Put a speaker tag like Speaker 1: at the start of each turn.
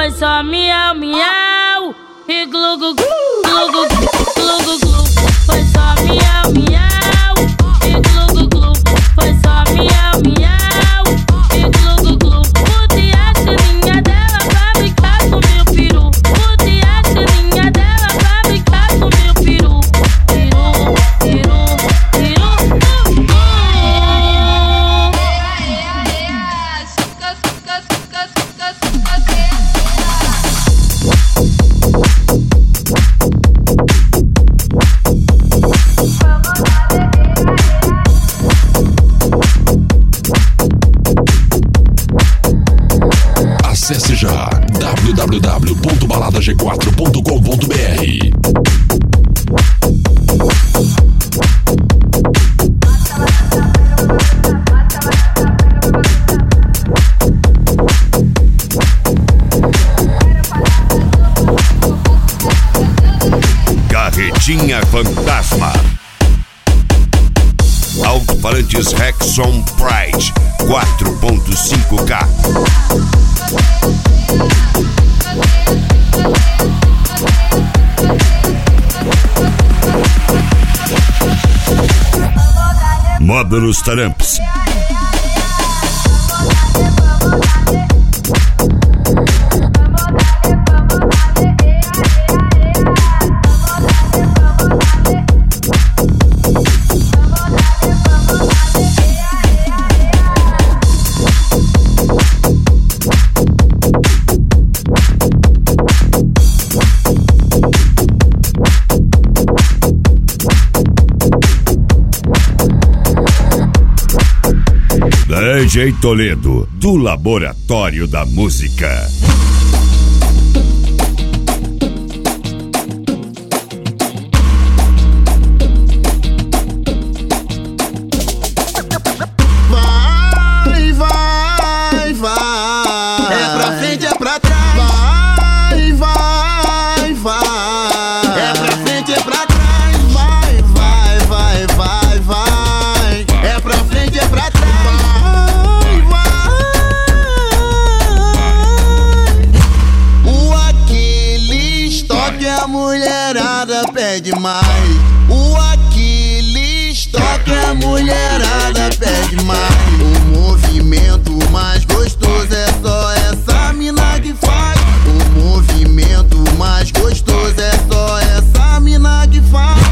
Speaker 1: Foi só miau, miau e glu, glu, glu, glu, glu, glu, glu. Foi só miau, miau e glu, glu, glu. Foi só miau, miau e glu, glu, glu. Botei a chininha dela pra brincar com meu peru. Botei a chininha dela pra brincar com meu peru. Peru, peru, peru,
Speaker 2: Acesse já www.baladag4.com.br.
Speaker 3: Carretinha Fantasma. Alto-falantes Rexon Pride 4.5K. Módulos Taramps. DJ Toledo, do Laboratório da Música.
Speaker 4: Vai, vai, vai. É pra frente, é pra trás. Vai, vai, vai. É pra frente, é pra trás. Vai, vai, vai, vai, vai. É pra frente, é pra trás. A mulherada pede mais.